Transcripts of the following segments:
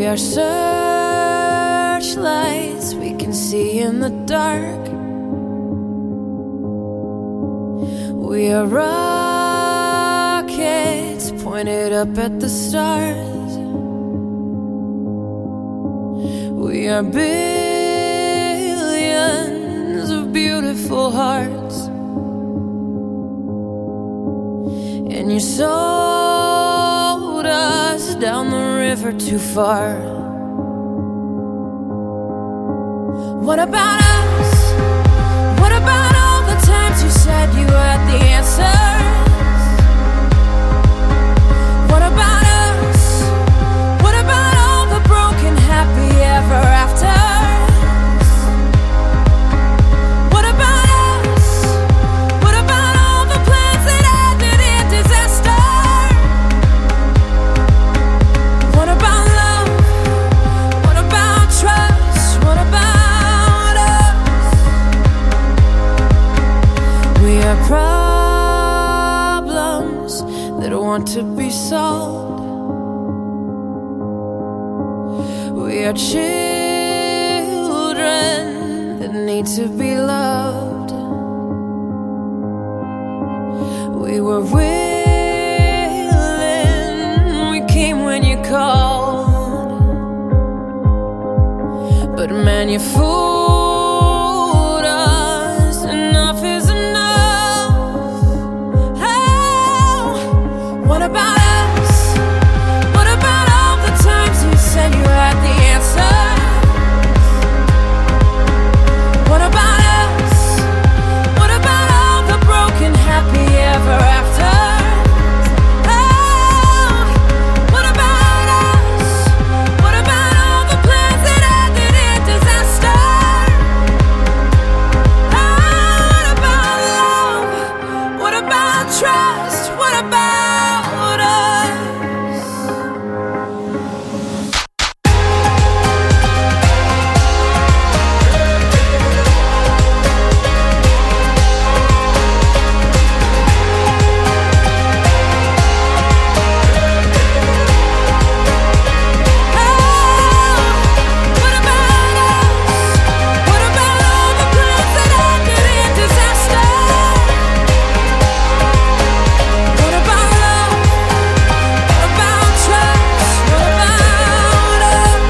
are searchlights we can see in the dark. We are rockets pointed up at the stars. We are billions of beautiful hearts, and you sold us down the river too far. What about us? What about all the times you said you had the answers? What about us? What about all the broken happy ever afters? What about us? What about all the plans that ended in disaster? What about love? What about trust? What about us? We are problems that want to be solved. We are children that need to be loved. We were willing, we came when you called, but man, you fooled us. Enough is enough. Oh, what about us? What about all the times you said you had the answers? What about us? What about all the broken happy ever afters? Oh, what about us? What about all the plans that ended in disaster? Oh, what about love? What about trust? What about us? What about us? What about all the plans that ended in disaster? What about love? What about trust? What about us?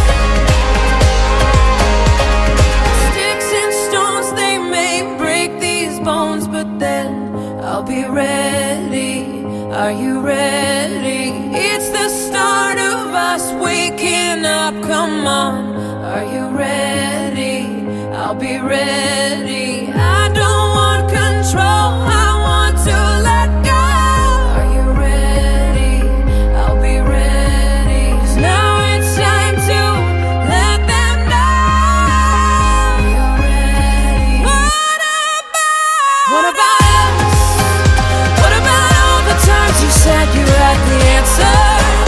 Sticks and stones, they may break these bones, but then I'll be ready. Are you ready? It's the start of us waking up. Come on, are you ready? I'll be ready. I don't want control, I want to let go. Are you ready? I'll be ready. 'Cause now it's time to let them know. Are you ready? What about us? What about all the times you said you had the answers?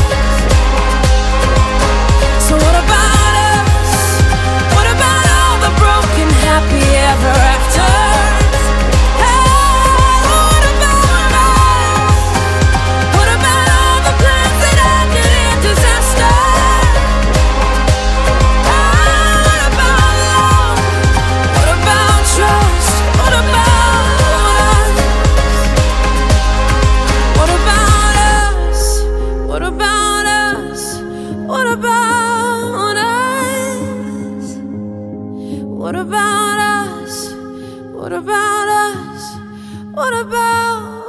So what about us? What about all the broken happy ever afters? Hey, what about us? What about all the plans that ended in disaster? What about love? What about trust? What about us? What about us? What about us? What about us? What about us? What about us? What about